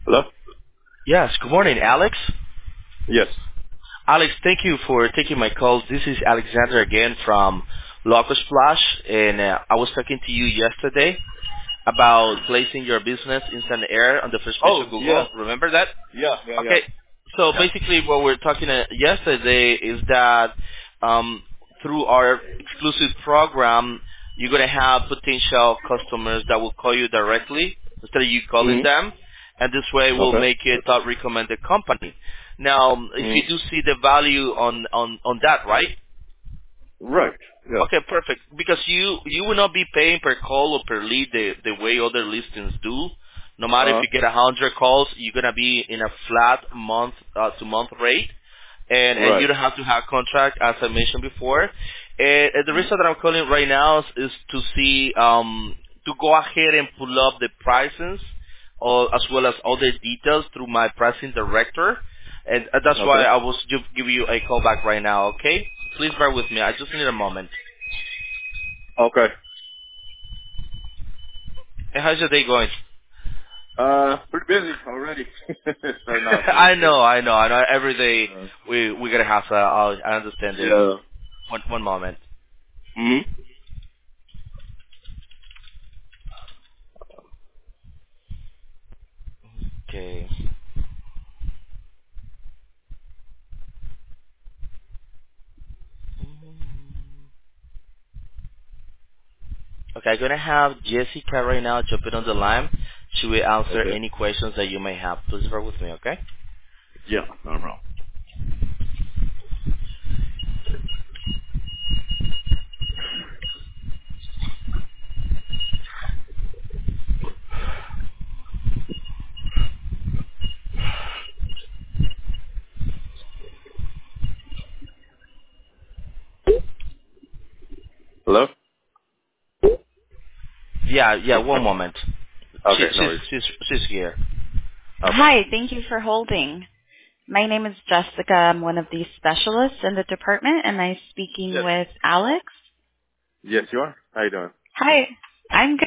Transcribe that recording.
Hello? Yes, good morning, Alex. Yes. Alex, thank you for taking my call. This is Alexander again from Locust Splash, and I was talking to you yesterday about placing your business in Sun Air on the first page Oh, of yeah. Google. Remember that? Yeah, yeah, yeah. Okay. So Yeah. basically, what we're talking yesterday is that through our exclusive program, you're gonna have potential customers that will call you directly instead of you calling Mm-hmm. them, and this way we'll Okay. make it a recommended company. Now, if you Mm-hmm. do see the value on that, right? Right. Yeah. Okay, perfect. Because you will not be paying per call or per lead the way other listings do. No matter if Uh-huh. you get 100 calls, you're gonna be in a flat month to month rate, and you Right. don't have to have contract as I mentioned before. And the Mm-hmm. reason that I'm calling right now is to see to go ahead and pull up the prices, or as well as other details through my pricing director, and that's why Okay. I was just give you a call back right now. Okay, please bear with me. I just need a moment. Okay. Hey, how's your day going? Pretty busy already. Starting out I busy, know, but, I know, I know. Every day uh, we gotta have. I understand this. yeah. One moment. Mm-hmm. Okay. Okay, I'm gonna have Jessica right now jumping on the line. She will answer Okay. any questions that you may have. Please bear with me, okay? Yeah, no problem. Hello? Yeah, yeah. One moment. Okay, no worries. She's here. Okay. Hi, thank you for holding. My name is Jessica. I'm one of the specialists in the department. Am I speaking Yes. with Alex? Yes, you are? How you doing? Hi, I'm good.